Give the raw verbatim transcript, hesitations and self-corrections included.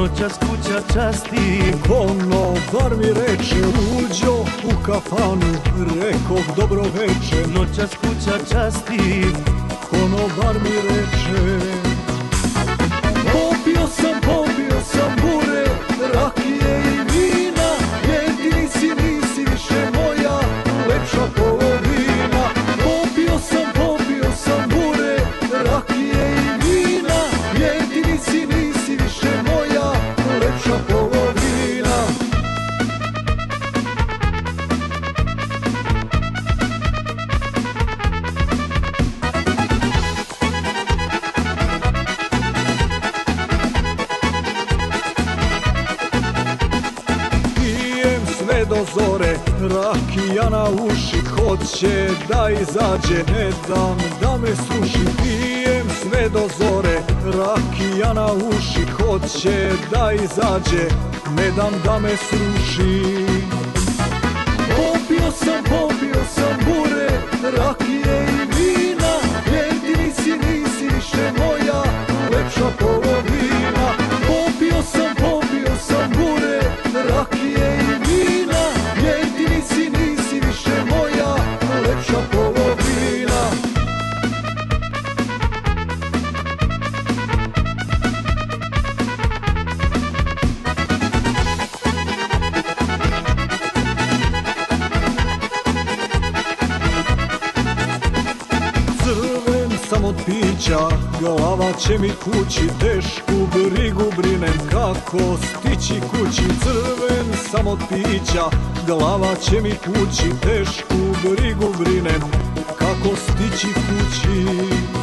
noćas kuća časti. Konobar mi reče, uđo u kafanu, rekoh dobro veče. Noćas kuća časti. Konobar mi reče, popio sam, popio sam bure, rakije i vina, jedini si, nisi više moja lepša polovina. Popio sam, popio sam bure, rakije i vina, jedini si, nisi više moja lepša polovina. Do zore, rakija na uši, hoće da izađe, ne dam da me sruši. Pijem sve do zore, rakija na uši, hoće da izađe, ne dam da me sruši. Popio sam, popio sam bure, rakije i vina, jedini si, nisi više moja lepša polovina. Popio sam, popio sam bure, rakije i vina, jedini si, nisi više moja lepša polovina. Crven sam od pića, glava će mi kući, tešku brigu brinem kako stići kući. Crven sam od pića, glava će mi kući, tešku brigu brinem kako stići kući.